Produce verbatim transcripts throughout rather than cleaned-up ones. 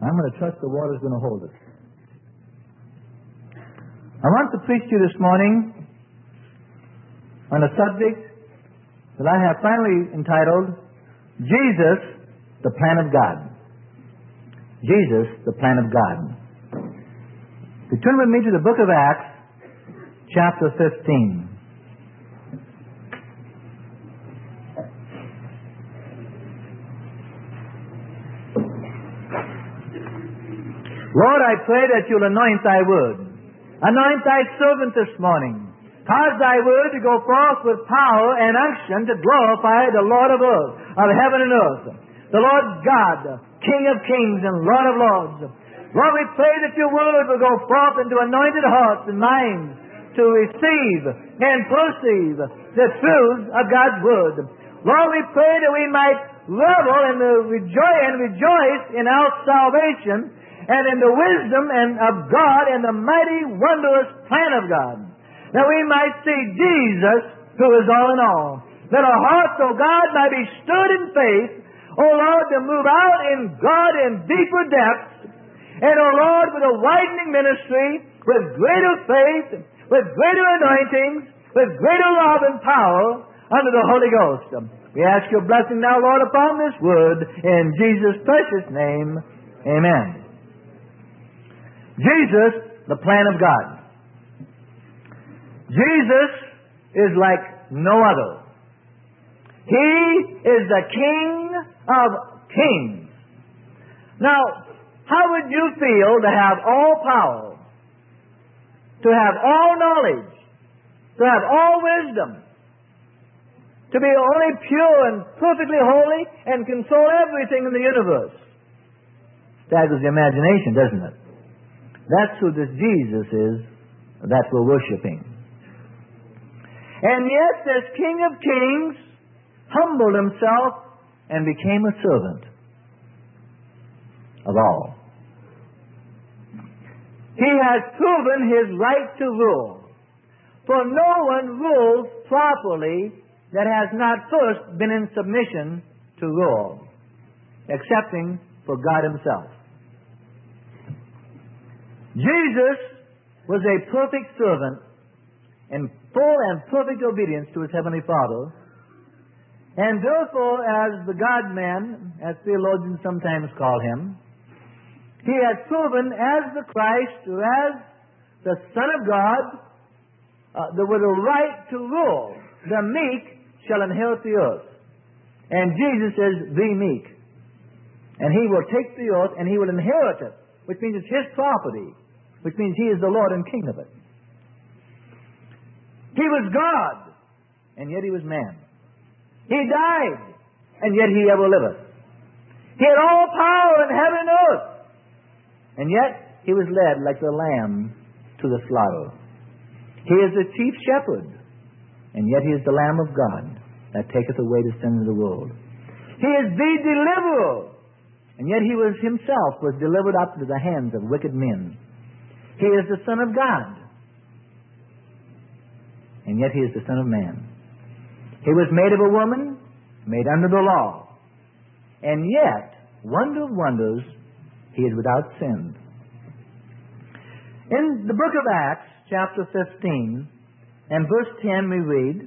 I'm going to trust the water's going to hold us. I want to preach to you this morning on a subject that I have finally entitled, Jesus, the Plan of God. Jesus, the Plan of God. If you turn with me to the book of Acts, chapter fifteen. Lord, I pray that you'll anoint thy word. Anoint thy servant this morning. Cause thy word to go forth with power and unction to glorify the Lord of earth, of heaven and earth, the Lord God, King of kings and Lord of lords. Lord, we pray that your word will go forth into anointed hearts and minds to receive and perceive the truth of God's word. Lord, we pray that we might revel and rejoice and rejoice in our salvation and in the wisdom and of God and the mighty, wondrous plan of God. That we might see Jesus, who is all in all. That our hearts, O God, might be stirred in faith, O Lord, to move out in God in deeper depths, and, O Lord, with a widening ministry, with greater faith, with greater anointings, with greater love and power under the Holy Ghost. We ask your blessing now, Lord, upon this word, in Jesus' precious name. Amen. Jesus, the plan of God. Jesus is like no other. He is the King of kings. Now, how would you feel to have all power, to have all knowledge, to have all wisdom, to be only pure and perfectly holy and control everything in the universe? Staggers the imagination, doesn't it? That's who this Jesus is that we're worshiping. And yet this King of Kings humbled himself and became a servant of all. He has proven his right to rule. For no one rules properly that has not first been in submission to rule, excepting for God himself. Jesus was a perfect servant in full and perfect obedience to his heavenly Father, and therefore, as the God-man, as theologians sometimes call him, he has proven as the Christ, or as the Son of God, uh, that with a right to rule. The meek shall inherit the earth. And Jesus is the meek. And he will take the earth and he will inherit it, which means it's his property, which means he is the Lord and King of it. He was God, and yet he was man. He died, and yet he ever liveth. He had all power in heaven and earth, and yet he was led like the lamb to the slaughter. He is the chief shepherd, and yet he is the Lamb of God that taketh away the sins of the world. He is the deliverer, and yet he was himself was delivered up into the hands of wicked men. He is the Son of God, and yet he is the Son of Man. He was made of a woman, made under the law, and yet, wonder of wonders, he is without sin. In the book of Acts, chapter fifteen, and verse ten, we read,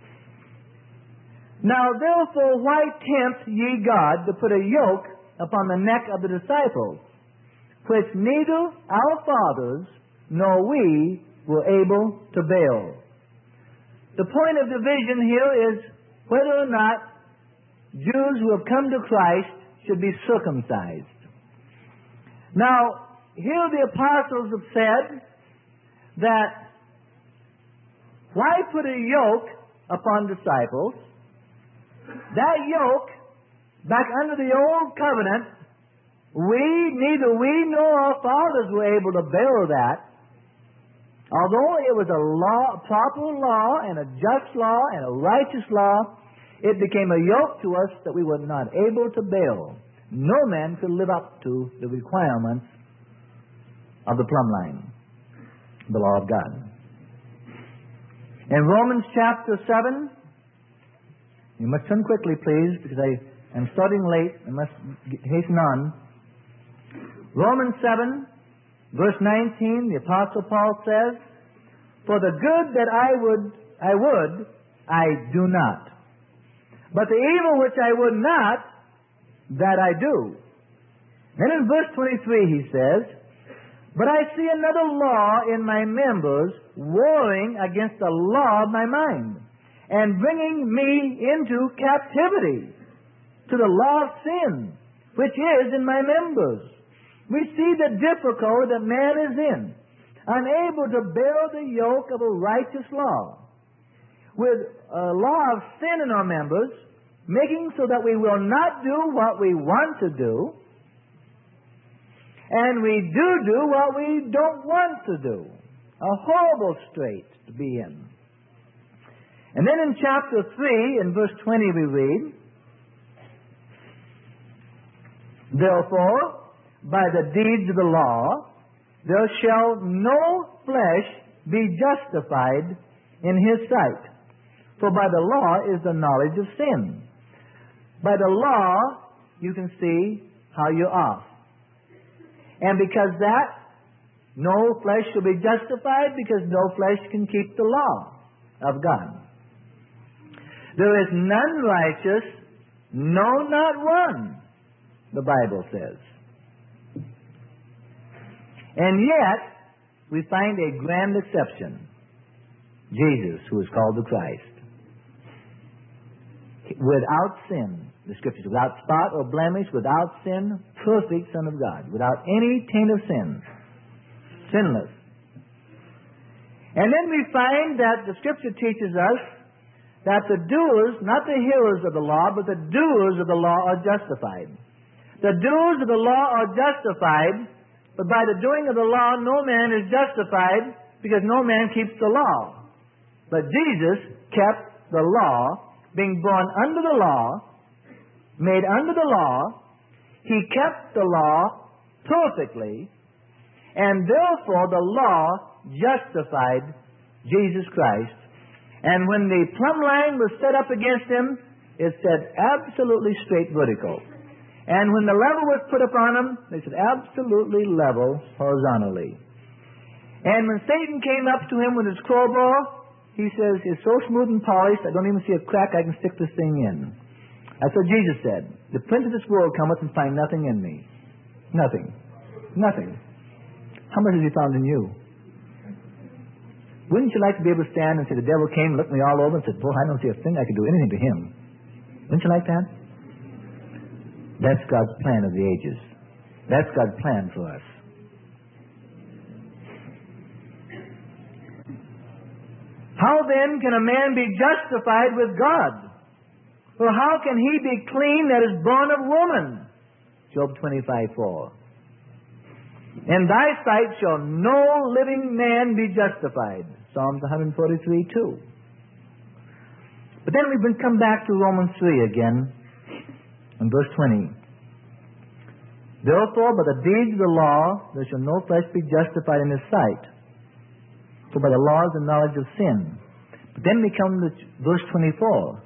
Now therefore why tempt ye God to put a yoke upon the neck of the disciples, which neither our fathers nor we were able to bear? The point of division here is whether or not Jews who have come to Christ should be circumcised. Now, here the apostles have said that why put a yoke upon disciples? That yoke, back under the old covenant, we, neither we nor our fathers were able to bear that. Although it was a law, a proper law, and a just law, and a righteous law, it became a yoke to us that we were not able to bear. No man could live up to the requirements of the plumb line, the law of God. In Romans chapter seven, you must turn quickly, please, because I am starting late. I must hasten on. Romans seven, verse nineteen, the Apostle Paul says, "For the good that I would, I would, I do not. But the evil which I would not, that I do." Then in verse twenty-three he says, "But I see another law in my members, warring against the law of my mind, and bringing me into captivity to the law of sin, which is in my members." We see the difficulty that man is in, unable to bear the yoke of a righteous law, with a law of sin in our members, making so that we will not do what we want to do, and we do do what we don't want to do. A horrible strait to be in. And then in chapter three, in verse twenty, we read, "Therefore, by the deeds of the law, there shall no flesh be justified in his sight. For by the law is the knowledge of sin." By the law, you can see how you're off. And because that, no flesh shall be justified, because no flesh can keep the law of God. "There is none righteous, no, not one," the Bible says. And yet, we find a grand exception. Jesus, who is called the Christ. Without sin, the Scriptures, without spot or blemish, without sin, perfect Son of God, without any taint of sin, sinless. And then we find that the Scripture teaches us that the doers, not the hearers of the law, but the doers of the law are justified. The doers of the law are justified, but by the doing of the law, no man is justified, because no man keeps the law. But Jesus kept the law, being born under the law, made under the law. He kept the law perfectly, and therefore the law justified Jesus Christ. And when the plumb line was set up against him, it said absolutely straight vertical. And when the level was put upon him, they said absolutely level horizontally. And when Satan came up to him with his crowbar, he says, "It's so smooth and polished, I don't even see a crack I can stick this thing in." That's what Jesus said. "The prince of this world cometh and find nothing in me." Nothing. Nothing. How much has he found in you? Wouldn't you like to be able to stand and say, "The devil came, looked me all over, and said, boy, I don't see a thing I could do anything to him"? Wouldn't you like that? That's God's plan of the ages. That's God's plan for us. How then can a man be justified with God? Or how can he be clean that is born of woman? Job twenty-five four. "In thy sight shall no living man be justified." Psalms one forty-three two. But then we can come back to Romans three again, in verse twenty. "Therefore, by the deeds of the law, there shall no flesh be justified in his sight. For by the law is the knowledge of sin." But then we come to verse twenty-four.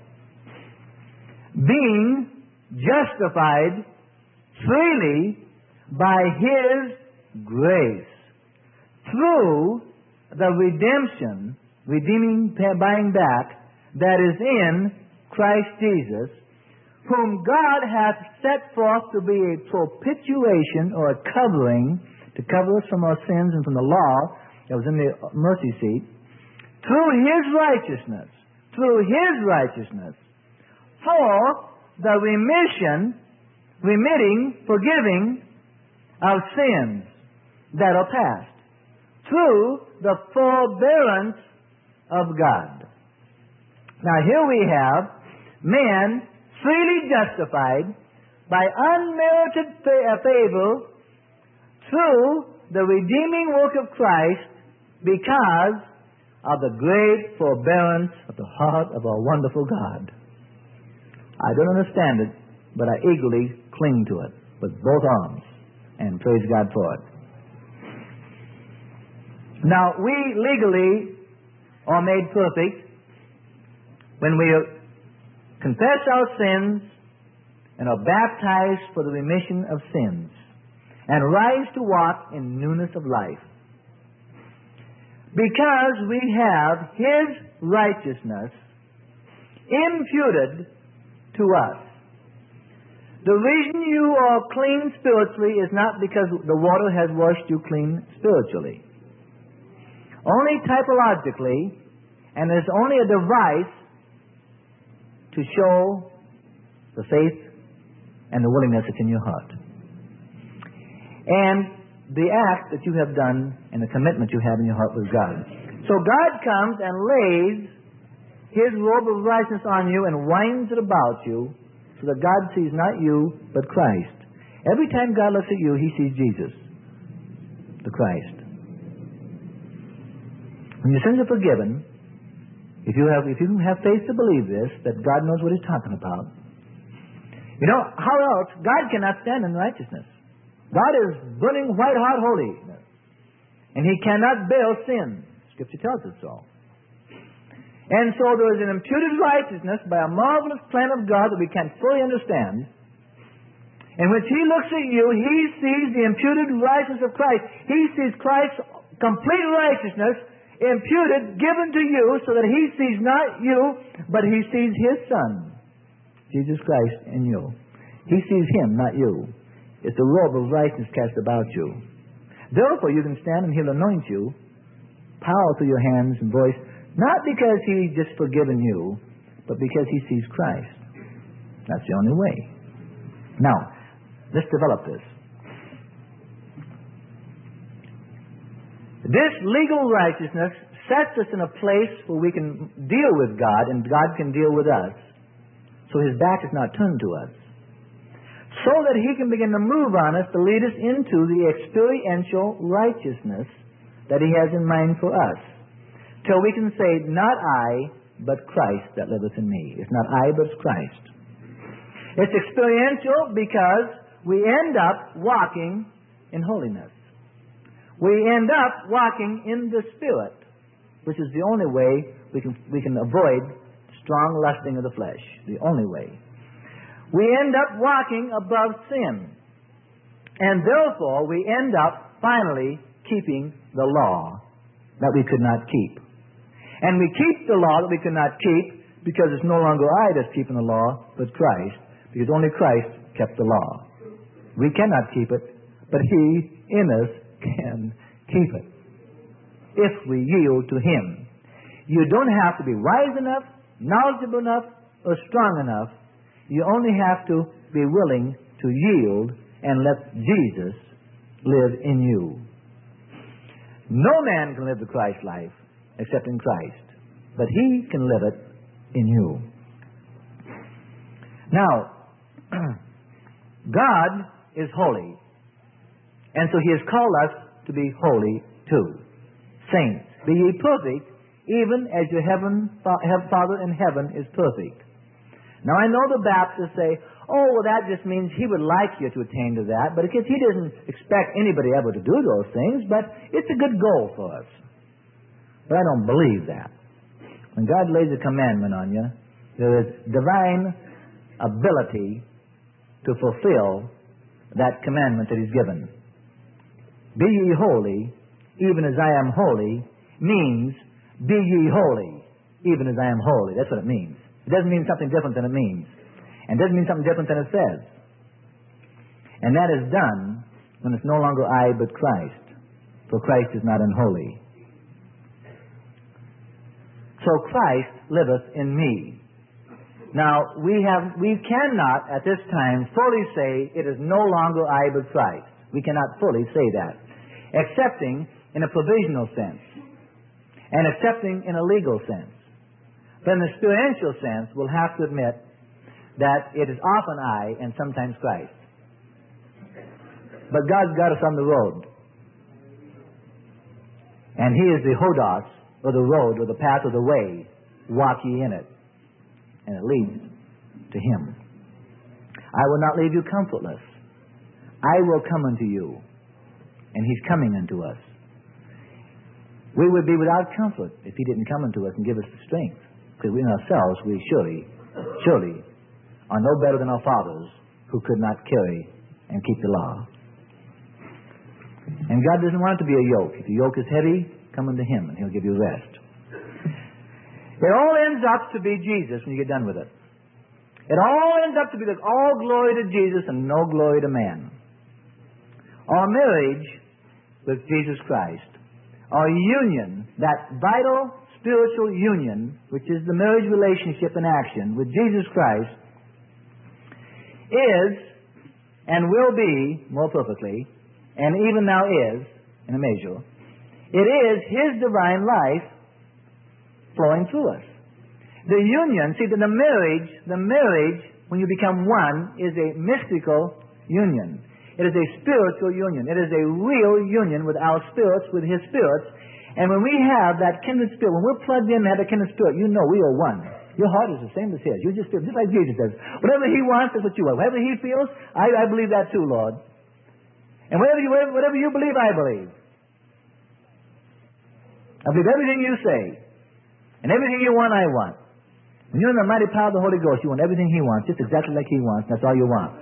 "Being justified freely by his grace, through the redemption," redeeming, buying back, "that is in Christ Jesus, whom God hath set forth to be a propitiation," or a covering, to cover us from our sins and from the law that was in the mercy seat, "through his righteousness," through his righteousness, "for the remission," remitting, forgiving of sins that are past, through the forbearance of God. Now here we have man freely justified by unmerited favor through the redeeming work of Christ, because of the great forbearance of the heart of our wonderful God. I don't understand it, but I eagerly cling to it with both arms and praise God for it. Now, we legally are made perfect when we confess our sins and are baptized for the remission of sins. and rise to walk in newness of life. Because we have His righteousness imputed to us. The reason you are clean spiritually is not because the water has washed you clean spiritually. Only typologically, and there's only a device to show the faith and the willingness that's in your heart. And the act that you have done and the commitment you have in your heart with God. So God comes and lays His robe of righteousness on you and winds it about you so that God sees not you but Christ. Every time God looks at you, He sees Jesus, the Christ. When your sins are forgiven, if you have if you have faith to believe this, that God knows what He's talking about, you know, how else? God cannot stand in righteousness. God is burning white-hot holiness. And He cannot bear sin. Scripture tells us so. And so there is an imputed righteousness by a marvelous plan of God that we can't fully understand. And when He looks at you, He sees the imputed righteousness of Christ. He sees Christ's complete righteousness imputed, given to you, so that He sees not you, but He sees His Son, Jesus Christ, in you. He sees Him, not you. It's the robe of righteousness cast about you. Therefore, you can stand and He'll anoint you, power through your hands and voice, not because He's just forgiven you, but because He sees Christ. That's the only way. Now, let's develop this. This legal righteousness sets us in a place where we can deal with God and God can deal with us, so His back is not turned to us, so that He can begin to move on us to lead us into the experiential righteousness that He has in mind for us, till we can say, not I, but Christ that liveth in me. It's not I, but it's Christ. It's experiential because we end up walking in holiness. We end up walking in the Spirit, which is the only way we can, we can avoid strong lusting of the flesh. The only way. We end up walking above sin. And therefore, we end up finally keeping the law that we could not keep. And we keep the law that we could not keep because it's no longer I that's keeping the law, but Christ, because only Christ kept the law. We cannot keep it, but He in us can keep it if we yield to Him. You don't have to be wise enough, knowledgeable enough, or strong enough. You only have to be willing to yield and let Jesus live in you. No man can live the Christ life except in Christ, but He can live it in you. Now, God is holy, and so He has called us to be holy too. Saints, be ye perfect, even as your heaven, Father in heaven is perfect. Now, I know the Baptists say, oh, well, that just means He would like you to attain to that, but because He doesn't expect anybody ever to do those things, but it's a good goal for us. But I don't believe that. When God lays a commandment on you, there is divine ability to fulfill that commandment that He's given. Be ye holy, even as I am holy, means be ye holy, even as I am holy. That's what it means. It doesn't mean something different than it means. And it doesn't mean something different than it says. And that is done when it's no longer I, but Christ. For Christ is not unholy. So Christ liveth in me. Now, we have, we cannot at this time fully say it is no longer I, but Christ. We cannot fully say that, excepting in a provisional sense and excepting in a legal sense. But in the experiential sense, we'll have to admit that it is often I and sometimes Christ. But God's got us on the road. And He is the hodos, or the road, or the path, or the way. Walk ye in it. And it leads to Him. I will not leave you comfortless. I will come unto you. And He's coming unto us. We would be without comfort if He didn't come unto us and give us the strength. Because we in ourselves, we surely, surely are no better than our fathers who could not carry and keep the law. And God doesn't want it to be a yoke. If the yoke is heavy, come unto Him and He'll give you rest. It all ends up to be Jesus when you get done with it. It all ends up to be the all glory to Jesus and no glory to man. Our marriage with Jesus Christ, our union, that vital spiritual union, which is the marriage relationship in action with Jesus Christ, is and will be, more perfectly, and even now is, in a measure, it is His divine life flowing through us. The union, see, the marriage, the marriage, when you become one, is a mystical union. It is a spiritual union. It is a real union with our spirits, with His spirits. And when we have that kindred spirit, when we're plugged in and have that kindred spirit, you know we are one. Your heart is the same as His. You just feel, just like Jesus says. Whatever He wants, that's what you are. Whatever He feels, I, I believe that too, Lord. And whatever you, whatever you believe, I believe. I believe everything you say. And everything you want, I want. When you're in the mighty power of the Holy Ghost, you want everything He wants, just exactly like He wants. That's all you want.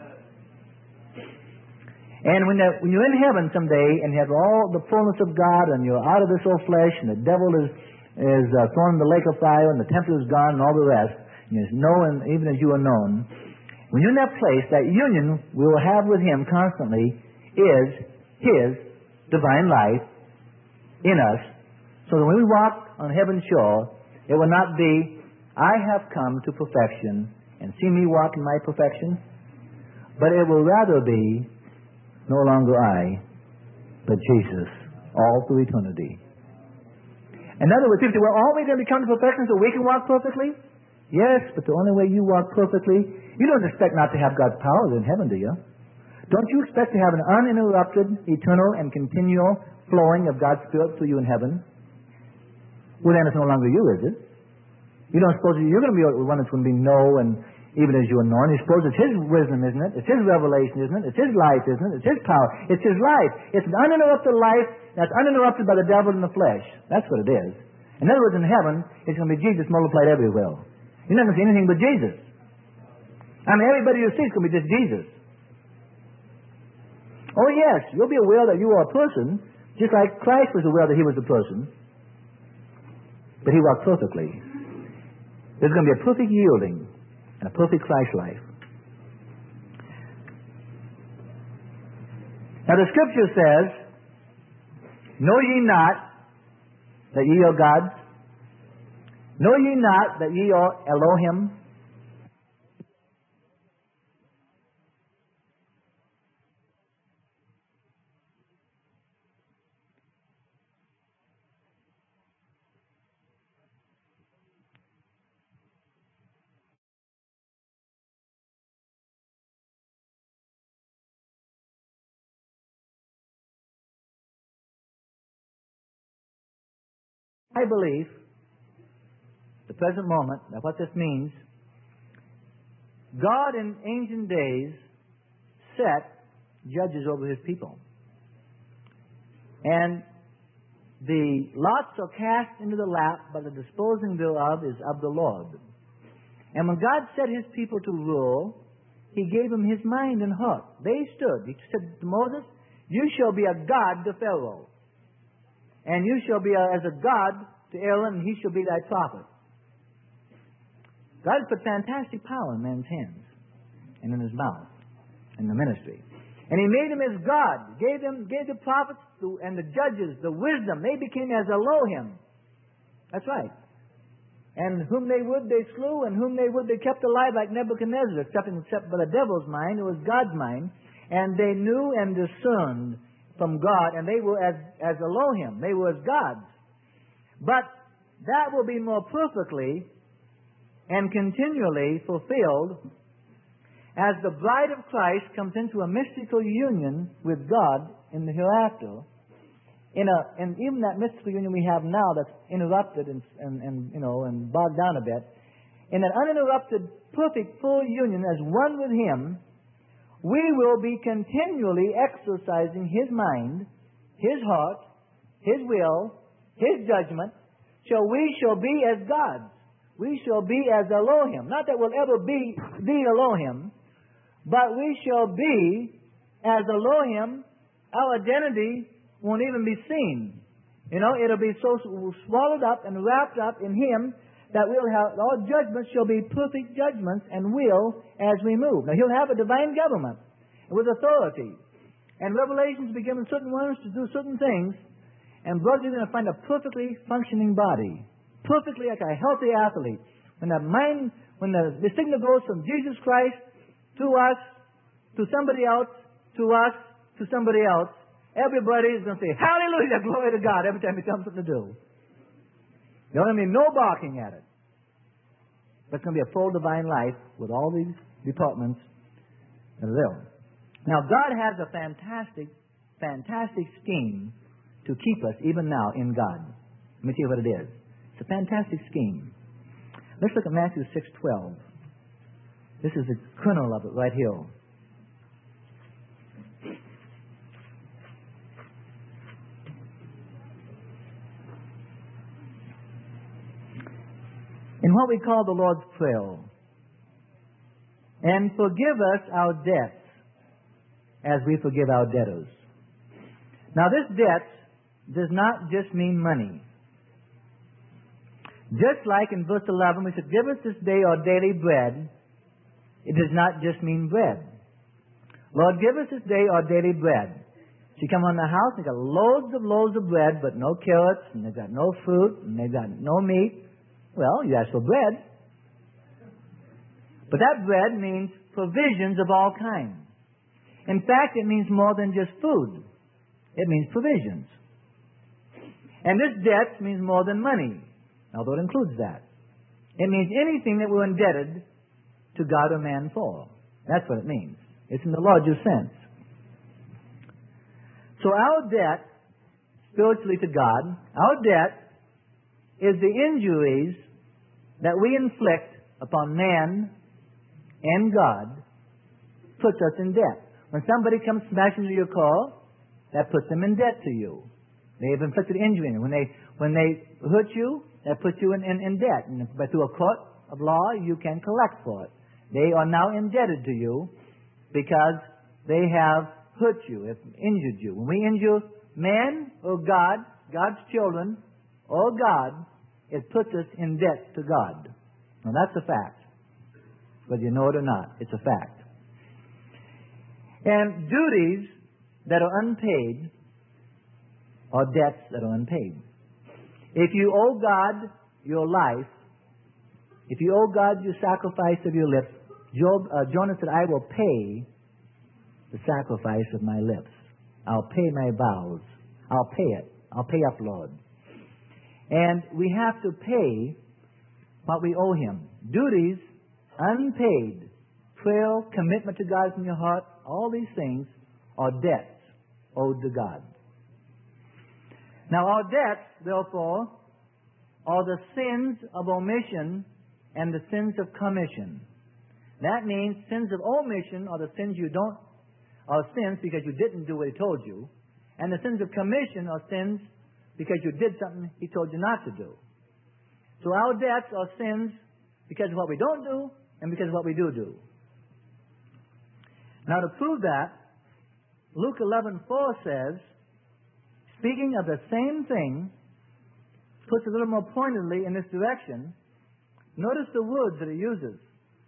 And when, the, when you're in heaven someday and you have all the fullness of God and you're out of this old flesh and the devil is, is uh, thrown in the lake of fire and the temple is gone and all the rest, and you're known even as you are known, when you're in that place, that union we will have with Him constantly is His divine life in us, so that when we walk on heaven's shore, it will not be, I have come to perfection and see me walk in my perfection, but it will rather be, no longer I, but Jesus, all through eternity. In other words, people say, well, are we going to become to perfection so we can walk perfectly? Yes, but the only way you walk perfectly, you don't expect not to have God's power in heaven, do you? Don't you expect to have an uninterrupted, eternal, and continual flowing of God's Spirit through you in heaven? Well, then it's no longer you, is it? You don't suppose you're going to be the one that's going to be no and even as you are known. You suppose it's His wisdom, isn't it? It's His revelation, isn't it? It's His life, isn't it? It's His power. It's His life. It's an uninterrupted life that's uninterrupted by the devil and the flesh. That's what it is. In other words, in heaven, it's going to be Jesus multiplied everywhere. You're not going to see anything but Jesus. I mean, everybody you see is going to be just Jesus. Oh, yes, you'll be aware that you are a person, just like Christ was aware that He was a person. But He walked perfectly. There's going to be a perfect yielding and a perfect Christ life. Now the Scripture says, know ye not that ye are gods? Know ye not that ye are Elohim? I believe, the present moment, that what this means, God in ancient days set judges over His people. And the lots are cast into the lap, but the disposing thereof is of the Lord. And when God set His people to rule, He gave them His mind and heart. They stood. He said to Moses, you shall be a God to Pharaoh. And you shall be a, as a God to Aaron, and he shall be thy prophet. God put fantastic power in man's hands and in his mouth in the ministry. And He made him as God. Gave them, gave the prophets to, and the judges the wisdom. They became as Elohim. That's right. And whom they would, they slew, and whom they would, they kept alive, like Nebuchadnezzar, except, except by the devil's mind. It was God's mind. And they knew and discerned from God, and they were as, as Elohim. They were as gods. But that will be more perfectly and continually fulfilled as the bride of Christ comes into a mystical union with God in the hereafter. In a, and even that mystical union we have now that's interrupted and, and, and you know and bogged down a bit, in an uninterrupted, perfect, full union as one with Him, we will be continually exercising His mind, His heart, His will, His judgment, so we shall be as gods. We shall be as Elohim. Not that we'll ever be the Elohim, but we shall be as Elohim. Our identity won't even be seen. You know, it'll be so swallowed up and wrapped up in Him that we'll have, all judgments shall be perfect judgments and will as we move. Now, He'll have a divine government with authority. And Revelations be given certain ones to do certain things. And brothers, you're going to find a perfectly functioning body. Perfectly like a healthy athlete. When the mind, when the, the signal goes from Jesus Christ to us, to somebody else, to us, to somebody else, everybody is going to say, hallelujah, glory to God, every time He tells them something to do. There's going to be no barking at it. But it's going to be a full divine life with all these departments that are there. Now, God has a fantastic, fantastic scheme to keep us even now in God. Let me tell you what it is. It's a fantastic scheme. Let's look at Matthew six twelve. This is the kernel of it right here. In what we call the Lord's Prayer, and forgive us our debts as we forgive our debtors. Now, this debt does not just mean money. Just like in verse eleven, we said, give us this day our daily bread, it does not just mean bread. Lord, give us this day our daily bread. So you come on the house, and you got loads of loaves of bread, but no carrots, and they've got no fruit, and they've got no meat. Well, you ask for bread. But that bread means provisions of all kinds. In fact, it means more than just food. It means provisions. And this debt means more than money, although it includes that. It means anything that we're indebted to God or man for. That's what it means. It's in the larger sense. So our debt, spiritually to God, our debt is the injuries that we inflict upon man and God puts us in debt. When somebody comes smashing into your car, that puts them in debt to you. They have inflicted injury. When they when they hurt you, that puts you in, in, in debt. And but through a court of law, you can collect for it. They are now indebted to you because they have hurt you, have injured you. When we injure man or God, God's children, or God, it puts us in debt to God. Now that's a fact. Whether you know it or not, it's a fact. And duties that are unpaid are debts that are unpaid. If you owe God your life, if you owe God your sacrifice of your lips, Job, uh, Jonah said, I will pay the sacrifice of my lips. I'll pay my vows. I'll pay it. I'll pay up, Lord. And we have to pay what we owe Him. Duties, unpaid, prayer, commitment to God from your heart, all these things are debts owed to God. Now our debts, therefore, are the sins of omission and the sins of commission. That means sins of omission are the sins you don't, are sins because you didn't do what He told you. And the sins of commission are sins because you did something He told you not to do. So our debts are sins because of what we don't do and because of what we do do. Now to prove that, Luke eleven four says, speaking of the same thing, puts it a little more pointedly in this direction. Notice the words that it uses.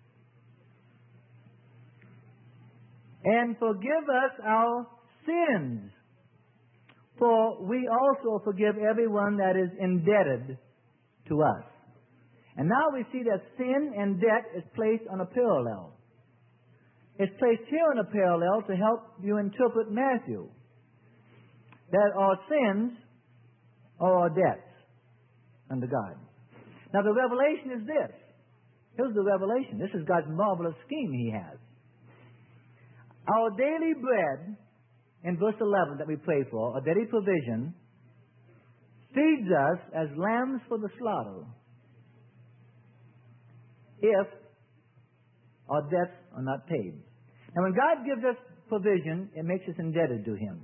And forgive us our sins, for we also forgive everyone that is indebted to us. And now we see that sin and debt is placed on a parallel. It's placed here on a parallel to help you interpret Matthew. That our sins are our debts unto God. Now the revelation is this. Here's the revelation. This is God's marvelous scheme He has. Our daily bread, in verse eleven that we pray for, our daily provision, feeds us as lambs for the slaughter if our debts are not paid. Now when God gives us provision, it makes us indebted to Him.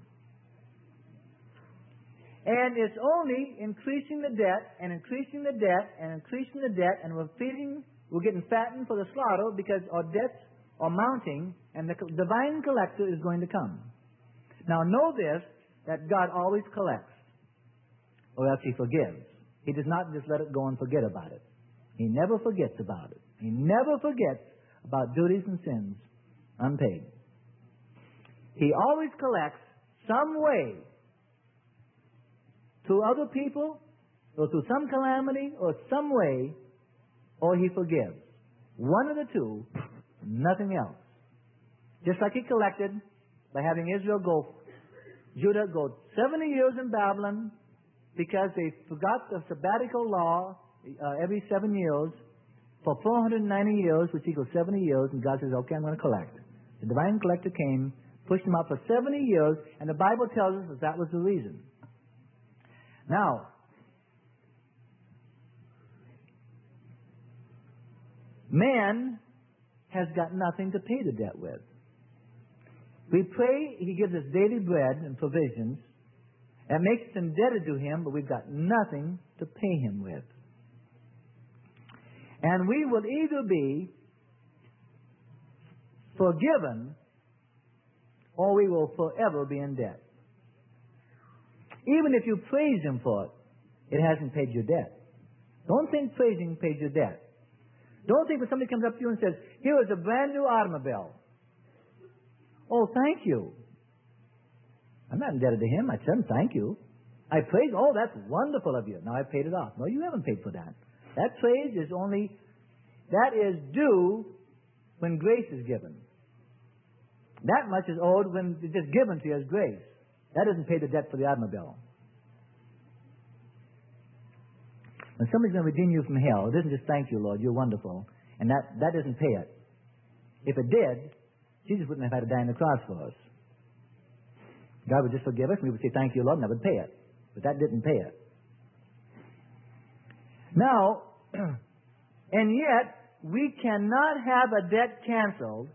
And it's only increasing the debt and increasing the debt and increasing the debt, and we're feeding, we're getting fattened for the slaughter because our debts are mounting and the divine collector is going to come. Now know this, that God always collects, or else He forgives. He does not just let it go and forget about it. He never forgets about it. He never forgets about duties and sins unpaid. He always collects some way through other people, or through some calamity, or some way, or He forgives. One of the two, nothing else. Just like He collected by having Israel go, Judah go seventy years in Babylon because they forgot the sabbatical law uh, every seven years for four hundred ninety years, which equals seventy years, and God says, okay, I'm going to collect. The divine collector came, pushed them out for seventy years, and the Bible tells us that that was the reason. Now, man has got nothing to pay the debt with. We pray, He gives us daily bread and provisions, and makes us indebted to Him, but we've got nothing to pay Him with. And we will either be forgiven, or we will forever be in debt. Even if you praise Him for it, it hasn't paid your debt. Don't think praising paid your debt. Don't think when somebody comes up to you and says, here is a brand new automobile. Oh, thank you. I'm not indebted to him. I said, thank you. I praise, oh, that's wonderful of you. Now I've paid it off. No, you haven't paid for that. That praise is only, that is due when grace is given. That much is owed when it's just given to you as grace. That doesn't pay the debt for the automobile. When somebody's going to redeem you from hell, it isn't just thank you, Lord, you're wonderful. And that, that doesn't pay it. If it did, Jesus wouldn't have had to die on the cross for us. God would just forgive us, and we would say thank you, Lord, and that would pay it. But that didn't pay it. Now, and yet, we cannot have a debt canceled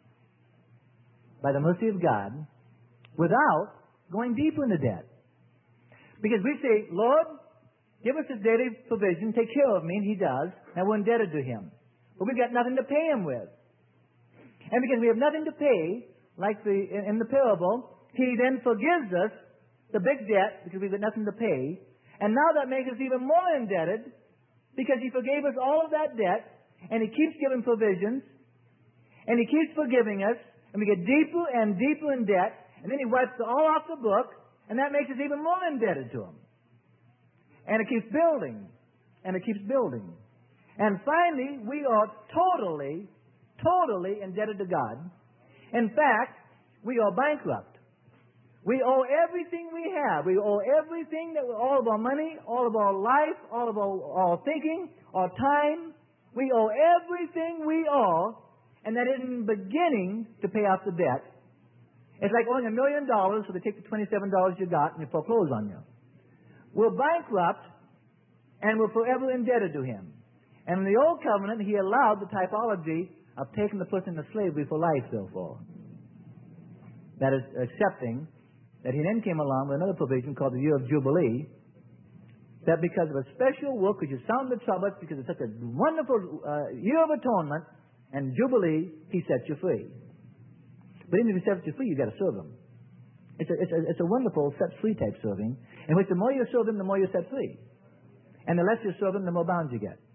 by the mercy of God without going deeper in the debt. Because we say, Lord, give us His daily provision, take care of me, and He does, and we're indebted to Him. But we've got nothing to pay Him with. And because we have nothing to pay, like the in, in the parable, He then forgives us the big debt because we've got nothing to pay. And now that makes us even more indebted because He forgave us all of that debt, and He keeps giving provisions, and He keeps forgiving us, and we get deeper and deeper in debt, and then He wipes it all off the book, and that makes us even more indebted to Him. And it keeps building, and it keeps building. And finally, we are totally, totally indebted to God. In fact, we are bankrupt. We owe everything we have. We owe everything, that all of our money, all of our life, all of our, our thinking, our time. We owe everything we owe, and that isn't beginning to pay off the debt. It's like owing a million dollars, so they take the twenty-seven dollars you got and they foreclose on you. We're bankrupt, and we're forever indebted to Him. And in the Old Covenant, He allowed the typology of taking the person into slavery for life, therefore. That is, accepting that He then came along with another provision called the year of Jubilee, that because of a special work, which you sound the trumpet, because it's such a wonderful uh, year of atonement and Jubilee, He sets you free. But even if He sets you free, you've got to serve Him. It's a, it's a, it's a wonderful set-free type serving, in which the more you serve Him, the more you're set free. And the less you serve Him, the more bound you get.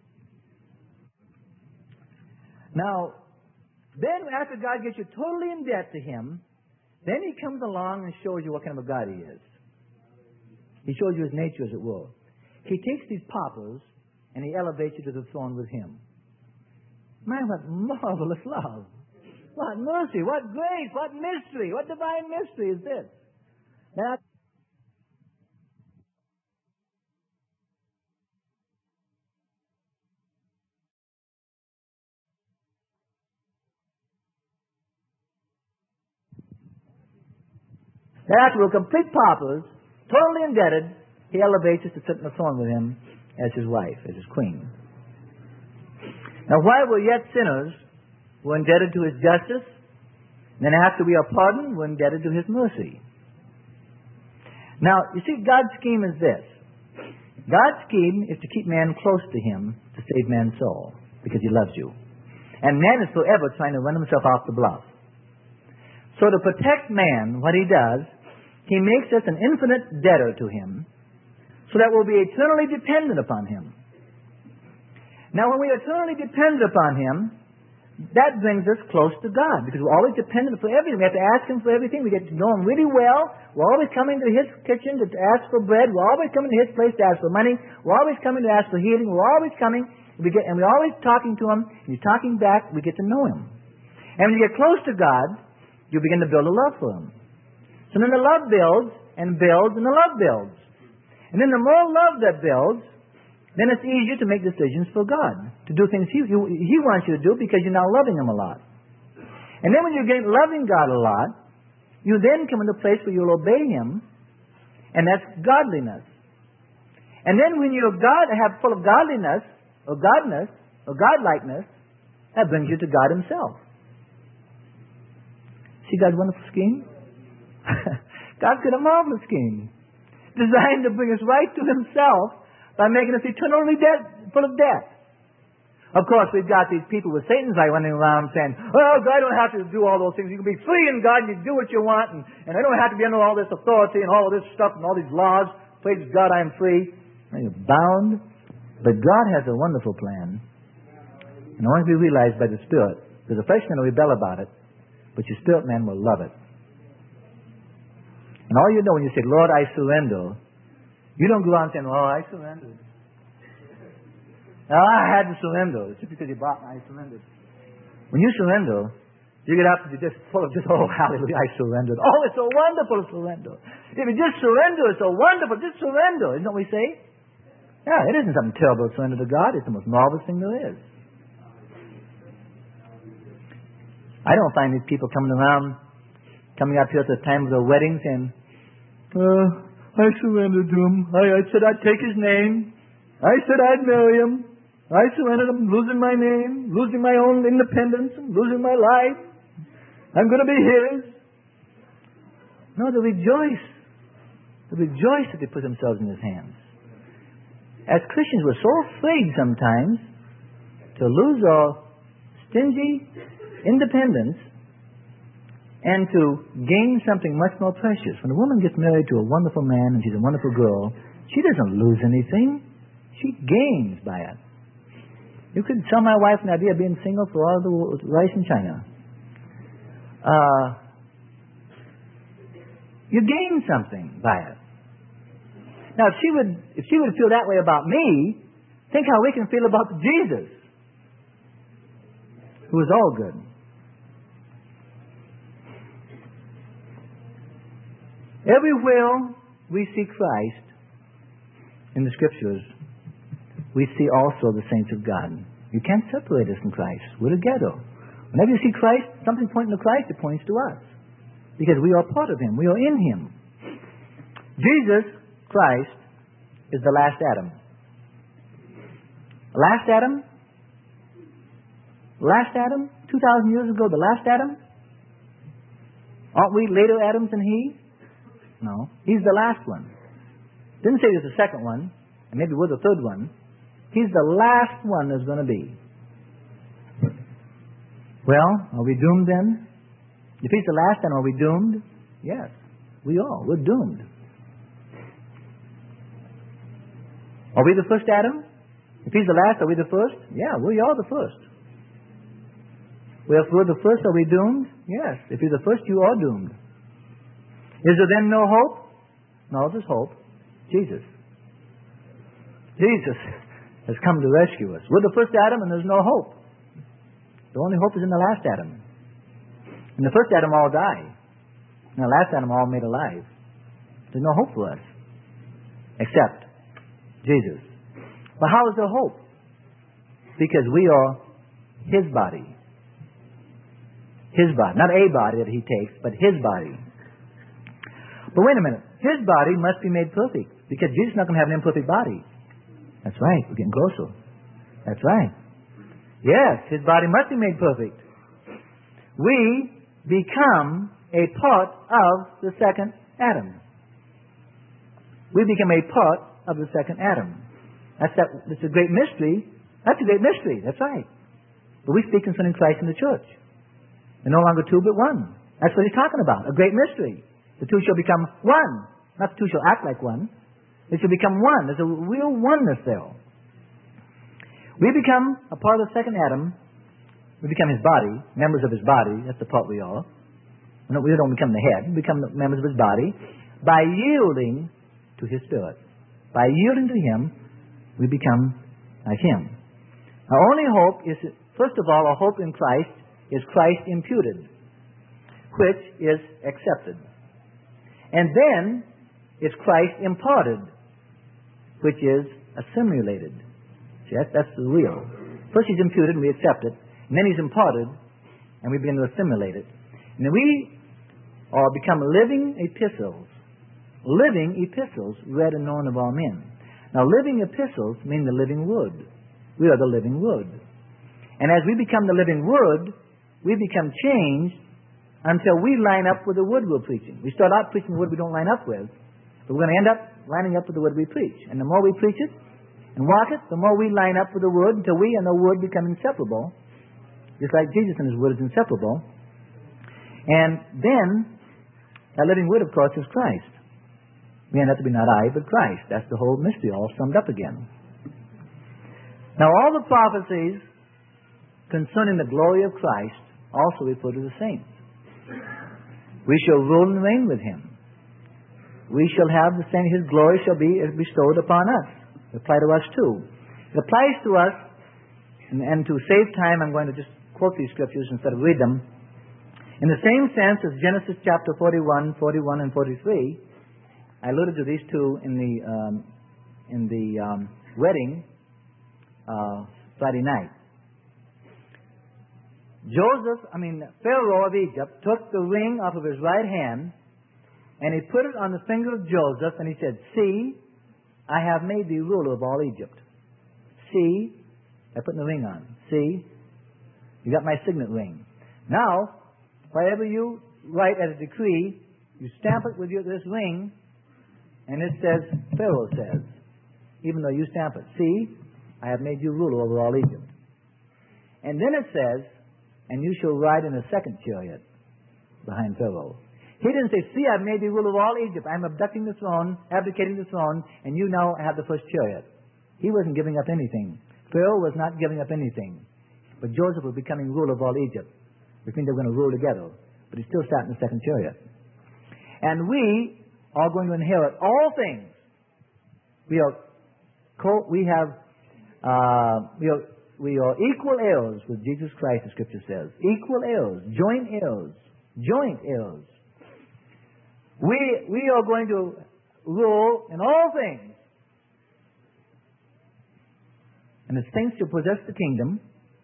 Now, then after God gets you totally in debt to Him, then He comes along and shows you what kind of a God He is. He shows you His nature, as it were. He takes these paupers and He elevates you to the throne with Him. Man, what marvelous love. What mercy, what grace, what mystery, what divine mystery is this? Now, after we're complete paupers, totally indebted, He elevates us to sit in the throne with Him as His wife, as His queen. Now, while we're yet sinners, we're indebted to His justice. And then after we are pardoned, we're indebted to His mercy. Now, you see, God's scheme is this. God's scheme is to keep man close to Him to save man's soul, because He loves you. And man is forever trying to run himself off the bluff. So to protect man, what He does He makes us an infinite debtor to Him, so that we'll be eternally dependent upon Him. Now, when we are eternally dependent upon Him, that brings us close to God, because we're always dependent for everything. We have to ask Him for everything. We get to know Him really well. We're always coming to His kitchen to ask for bread. We're always coming to His place to ask for money. We're always coming to ask for healing. We're always coming, we get, and we're always talking to Him. And He's talking back. We get to know Him. And when you get close to God, you begin to build a love for Him. So then the love builds and builds, and the love builds. And then the more love that builds, then it's easier to make decisions for God, to do things He, he wants you to do, because you're now loving Him a lot. And then when you get loving God a lot, you then come into a place where you'll obey Him, and that's godliness. And then when you're God, have full of godliness, or godness, or godlikeness, that brings you to God Himself. See God's wonderful scheme? God's got a marvelous scheme, designed to bring us right to Himself, by making us eternally dead, full of death. Of course, we've got these people with Satan's eye running around saying, oh, God don't have to do all those things. You can be free in God and you do what you want, and, and I don't have to be under all this authority and all of this stuff and all these laws. Praise God, I am free. And you're bound. But God has a wonderful plan. And only be realized by the Spirit. Because the flesh man will rebel about it, but your spirit man will love it. And all you know when you say, Lord, I surrender, you don't go out saying, oh, I surrendered. Oh, I had to surrender. It's just because you bought me, I surrendered. When you surrender, you get up and you're just full of just, oh, hallelujah, I surrendered. Oh, it's so wonderful to surrender. If you just surrender, it's so wonderful. Just surrender. Isn't that what we say? Yeah, it isn't something terrible to surrender to God. It's the most marvelous thing there is. I don't find these people coming around, coming up here at the time of their wedding saying, oh, I surrendered to Him. I, I said I'd take His name. I said I'd marry Him. I surrendered Him, losing my name, losing my own independence, losing my life. I'm going to be His. No, they rejoice. They rejoice that they put themselves in His hands. As Christians, we're so afraid sometimes to lose our stingy independence and to gain something much more precious. When a woman gets married to a wonderful man and she's a wonderful girl, she doesn't lose anything. She gains by it. You could tell my wife an idea of being single for all the rice in China. Uh, you gain something by it. Now, if she would, if she would feel that way about me, think how we can feel about Jesus, who is all good. Everywhere we see Christ in the Scriptures, we see also the saints of God. You can't separate us from Christ. We're together. Whenever you see Christ, something pointing to Christ, it points to us. Because we are part of Him. We are in Him. Jesus Christ is the last Adam. Last Adam? Last Adam? two thousand years ago, the last Adam? Aren't we later Adams than He? No. He's the last one. Didn't say there's a second one, and maybe we're the third one. He's the last one there's going to be. Well, are we doomed then? If He's the last, then are we doomed? Yes, we are. We're doomed. Are we the first Adam? If He's the last, are we the first? Yeah, we are the first. Well, if we're the first, are we doomed? Yes. If you're the first, you are doomed. Is there then no hope? No, there's hope. Jesus. Jesus has come to rescue us. We're the first Adam and there's no hope. The only hope is in the last Adam. In the first Adam all died. In the last Adam all made alive. There's no hope for us. Except Jesus. But how is there hope? Because we are His body. His body. Not a body that He takes, but His body. But wait a minute. His body must be made perfect. Because Jesus is not going to have an imperfect body. That's right. We're getting closer. That's right. Yes, His body must be made perfect. We become a part of the second Adam. We become a part of the second Adam. That's, that, that's a great mystery. That's a great mystery. That's right. But we speak concerning Christ in the church. They're no longer two but one. That's what He's talking about. A great mystery. The two shall become one. Not the two shall act like one. They shall become one. There's a real oneness there. We become a part of the second Adam. We become his body, members of his body. That's the part we are. No, we don't become the head. We become the members of his body by yielding to his Spirit. By yielding to him, we become like him. Our only hope is, first of all, our hope in Christ is Christ imputed, which is accepted. And then is Christ imparted, which is assimilated. See, that's, that's the real. First he's imputed and we accept it. And then he's imparted and we begin to assimilate it. And then we are become living epistles. Living epistles read and known of all men. Now living epistles mean the living wood. We are the living wood. And as we become the living wood, we become changed until we line up with the wood we're preaching. We start out preaching the wood we don't line up with, but we're going to end up lining up with the wood we preach. And the more we preach it and walk it, the more we line up with the wood until we and the wood become inseparable, just like Jesus and his wood is inseparable. And then, that living wood, of course, is Christ. We end up to be not I, but Christ. That's the whole mystery, all summed up again. Now, all the prophecies concerning the glory of Christ also refer to the saints. We shall rule and reign with him. We shall have the same, his glory shall be bestowed upon us. It applies to us too. It applies to us, and, and to save time, I'm going to just quote these scriptures instead of read them. In the same sense as Genesis chapter forty-one, forty-one, and forty-three, I alluded to these two in the um, in the um, wedding uh, Friday night. Joseph, I mean Pharaoh of Egypt, took the ring off of his right hand, and he put it on the finger of Joseph, and he said, "See, I have made thee ruler of all Egypt." See, I put the ring on. See, you got my signet ring. Now, whatever you write as a decree, you stamp it with your, this ring, and it says, Pharaoh says, even though you stamp it, "See, I have made you ruler over all Egypt." And then it says, "And you shall ride in a second chariot behind Pharaoh." He didn't say, "See, I've made thee ruler of all Egypt. I'm abducting the throne, abdicating the throne, and you now have the first chariot." He wasn't giving up anything. Pharaoh was not giving up anything. But Joseph was becoming ruler of all Egypt, which means they were going to rule together. But he still sat in the second chariot. And we are going to inherit all things. We are, co- we have, uh, we are, we are equal heirs with Jesus Christ, the Scripture says. Equal heirs, joint heirs, joint heirs. We, we are going to rule in all things. And the saints shall possess the kingdom.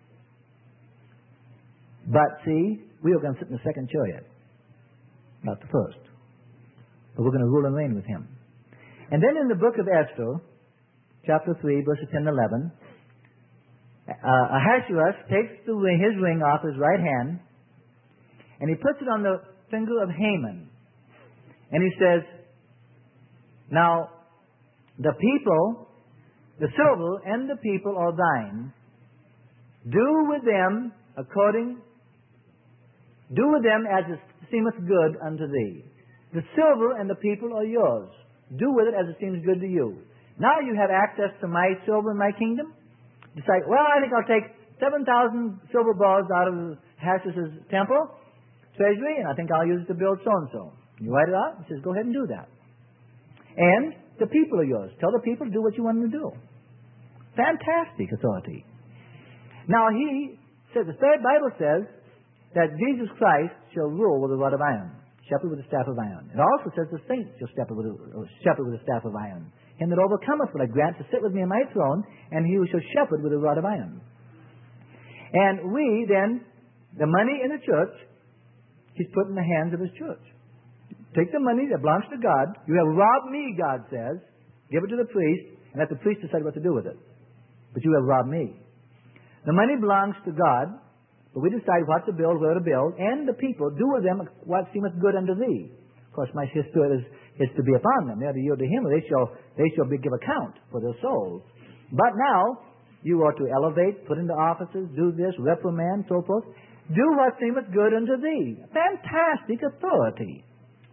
But see, we are going to sit in the second chariot, not the first. But we're going to rule and reign with him. And then in the book of Esther, chapter three, verses ten and eleven, uh, Ahasuerus takes the ring, his ring off his right hand, and he puts it on the finger of Haman. And he says, "Now, the people, the silver and the people are thine. Do with them according, do with them as it seemeth good unto thee. The silver and the people are yours. Do with it as it seems good to you." Now you have access to my silver and my kingdom. Decide, well, I think I'll take seven thousand silver bars out of Ahasuerus' temple treasury, and I think I'll use it to build so-and-so. You write it out. He says, go ahead and do that. And the people are yours. Tell the people to do what you want them to do. Fantastic authority. Now he says, the third Bible says that Jesus Christ shall rule with a rod of iron, shepherd with a staff of iron. It also says the saints shall shepherd with a, shepherd with a staff of iron. Him that overcometh will I grant to sit with me in my throne, and he who shall shepherd with a rod of iron. And we then, the money in the church, he's put in the hands of his church. Take the money that belongs to God. You have robbed me, God says. Give it to the priest, and let the priest decide what to do with it. But you have robbed me. The money belongs to God, but we decide what to build, where to build, and the people do with them what seemeth good unto thee. Of course, my spirit is, is to be upon them. They are to yield to him, or they shall, they shall be, give account for their souls. But now, you are to elevate, put into offices, do this, reprimand, so forth. Do what seemeth good unto thee. Fantastic authority.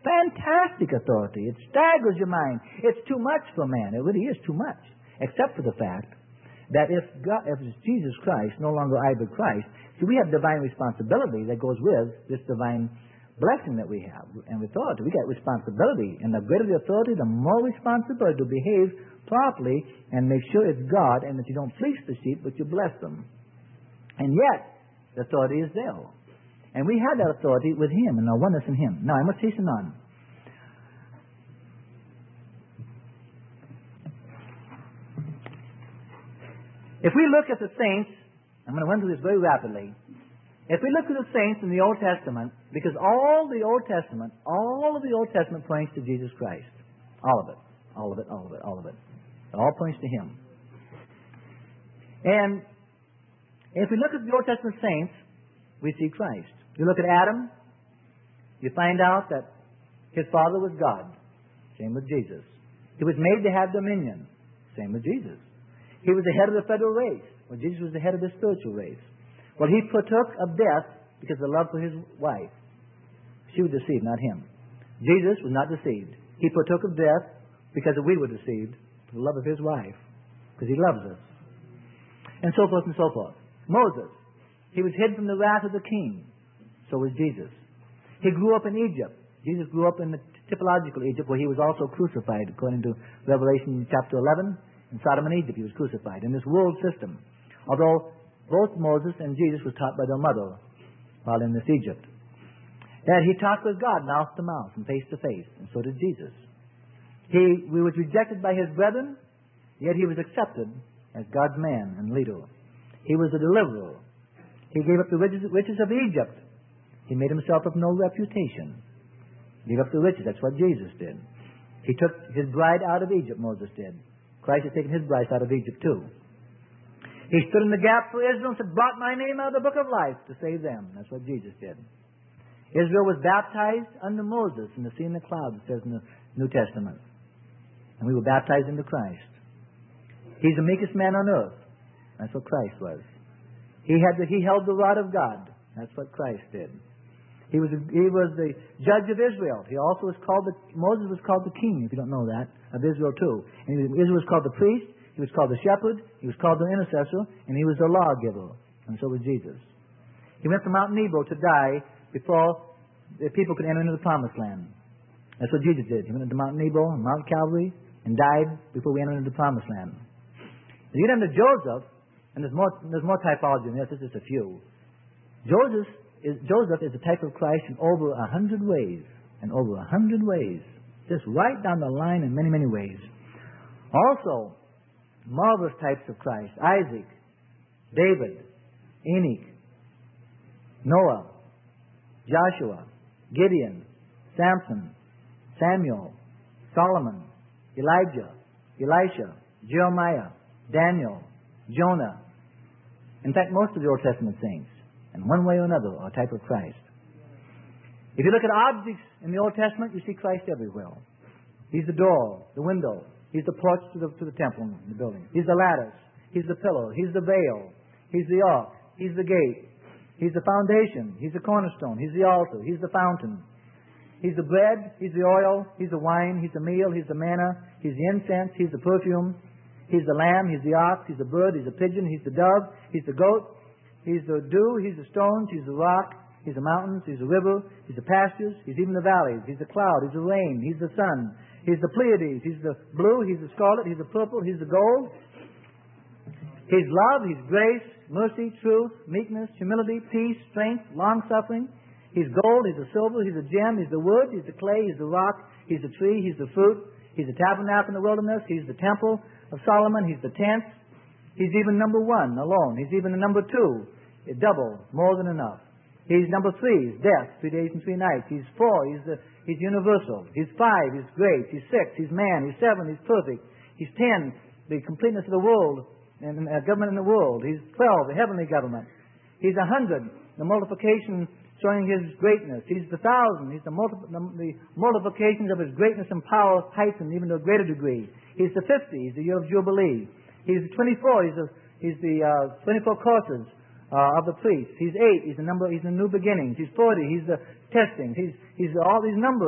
Fantastic authority. It staggers your mind. It's too much for man. It really is too much. Except for the fact that if, God, if Jesus Christ, no longer I but Christ, see, we have divine responsibility that goes with this divine blessing that we have and authority. We got responsibility. And the greater the authority, the more responsibility to behave properly and make sure it's God and that you don't fleece the sheep, but you bless them. And yet, the authority is there. And we have that authority with Him and our oneness in Him. Now, I must hasten on. If we look at the saints, I'm going to run through this very rapidly. If we look at the saints in the Old Testament, because all the Old Testament, all of the Old Testament points to Jesus Christ. All of it. All of it, all of it, all of it. It all points to Him. And if we look at the Old Testament saints, we see Christ. You look at Adam, you find out that his father was God. Same with Jesus. He was made to have dominion. Same with Jesus. He was the head of the federal race. Well, Jesus was the head of the spiritual race. Well, He partook of death because of love for His wife. She was deceived, not Him. Jesus was not deceived. He partook of death because we were deceived for the love of His wife, because He loves us. And so forth and so forth. Moses, he was hid from the wrath of the king. So was Jesus. He grew up in Egypt. Jesus grew up in the typological Egypt, where He was also crucified, according to Revelation chapter eleven. In Sodom and Egypt, He was crucified. In this world system. Although both Moses and Jesus were taught by their mother while in this Egypt. That He talked with God mouth to mouth and face to face. And so did Jesus. He, he was rejected by His brethren, yet He was accepted as God's man and leader. He was a deliverer. He gave up the riches, riches of Egypt. He made Himself of no reputation. He gave up the riches. That's what Jesus did. He took His bride out of Egypt, Moses did. Christ has taken His bride out of Egypt too. He stood in the gap for Israel and said, "Brought my name out of the book of life to save them." That's what Jesus did. Israel was baptized under Moses in the sea and the cloud, it says in the New Testament. And we were baptized into Christ. He's the meekest man on earth. That's what Christ was. He had the, he held the rod of God. That's what Christ did. He was, he was the judge of Israel. He also was called the, Moses was called the king, if you don't know that, of Israel too. And Israel was called the priest, he was called the shepherd, he was called the intercessor, and he was the lawgiver. And so was Jesus. He went to Mount Nebo to die before the people could enter into the promised land. That's what Jesus did. He went into Mount Nebo and Mount Calvary and died before we entered into the promised land. You get into Joseph, and there's more, there's more typology in this, this is just a few. Joseph is, Joseph is a type of Christ in over a hundred ways. In over a hundred ways. Just right down the line in many, many ways. Also, marvelous types of Christ. Isaac, David, Enoch, Noah, Joshua, Gideon, Samson, Samuel, Solomon, Elijah, Elisha, Jeremiah, Daniel, Jonah. In fact, most of the Old Testament saints, in one way or another, are a type of Christ. If you look at objects in the Old Testament, you see Christ everywhere. He's the door, the window. He's the porch to the, to the temple in the building. He's the lattice. He's the pillar. He's the veil. He's the ark. He's the gate. He's the foundation. He's the cornerstone. He's the altar. He's the fountain. He's the bread. He's the oil. He's the wine. He's the meal. He's the manna. He's the incense. He's the perfume. He's the lamb. He's the ox. He's the bird. He's the pigeon. He's the dove. He's the goat. He's the dew. He's the stones. He's the rock. He's the mountains. He's the river. He's the pastures. He's even the valleys. He's the cloud. He's the rain. He's the sun. He's the Pleiades. He's the blue. He's the scarlet. He's the purple. He's the gold. He's love. He's grace, mercy, truth, meekness, humility, peace, strength, long-suffering. He's gold. He's the silver. He's the gem. He's the wood. He's the clay. He's the rock. He's the tree. He's the fruit. He's the tabernacle in the wilderness. He's the temple of Solomon. He's the tent. He's even number one alone. He's even the number two. Double. More than enough. He's number three. He's death. Three days and three nights. He's four. He's the, he's universal. He's five. He's great. He's six. He's man. He's seven. He's perfect. He's ten. The completeness of the world and uh, government in the world. He's twelve. The heavenly government. He's a hundred. The multiplication showing His greatness. He's the thousand. He's the, multi- the, the multiplications of His greatness and power heightened even to a greater degree. He's the fifty. He's the year of Jubilee. He's the twenty-four. He's the, he's the uh, twenty-four courses uh, of the priest. He's eight. He's the number. He's the new beginnings. He's forty. He's the testing. He's he's all these numbers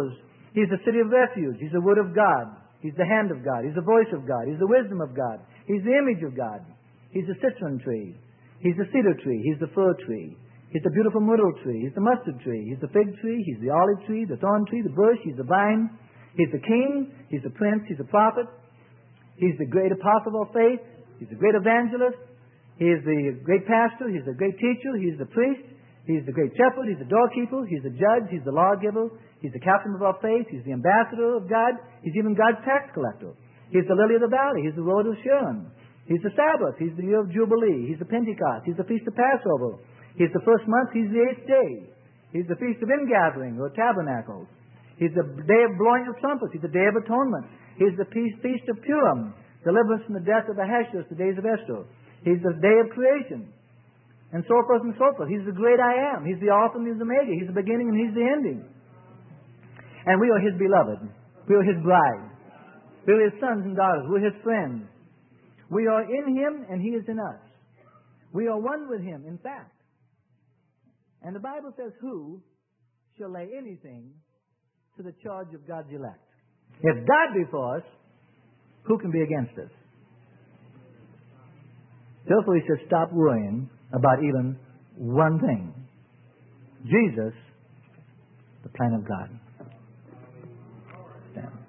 He's the city of refuge. He's the Word of God. He's the hand of God. He's the voice of God. He's the wisdom of God. He's the image of God. He's the citron tree. He's the cedar tree. He's the fir tree. He's the beautiful myrtle tree. He's the mustard tree. He's the fig tree. He's the olive tree, the thorn tree, the bush. He's the vine. He's the king. He's the prince. He's the prophet. He's the great apostle of faith. He's the great evangelist. He is the great pastor. He's the great teacher. He's the priest. He's the great shepherd. He's the doorkeeper. He's the judge. He's the lawgiver. He's the captain of our faith. He's the ambassador of God. He's even God's tax collector. He's the lily of the valley. He's the road of Sharon. He's the Sabbath. He's the year of Jubilee. He's the Pentecost. He's the feast of Passover. He's the first month. He's the eighth day. He's the feast of ingathering or tabernacles. He's the day of blowing of trumpets. He's the day of atonement. He's the feast of Purim, deliverance from the death of Ahasuerus, the days of Esther. He's the day of creation, and so forth and so forth. He's the great I am. He's the Alpha and He's the Omega. He's the beginning and He's the ending. And we are His beloved. We are His bride. We are His sons and daughters. We're His friends. We are in Him and He is in us. We are one with Him, in fact. And the Bible says, who shall lay anything to the charge of God's elect? If God be for us, who can be against us? Therefore, He says, stop worrying about even one thing. Jesus, the plan of God. Stand.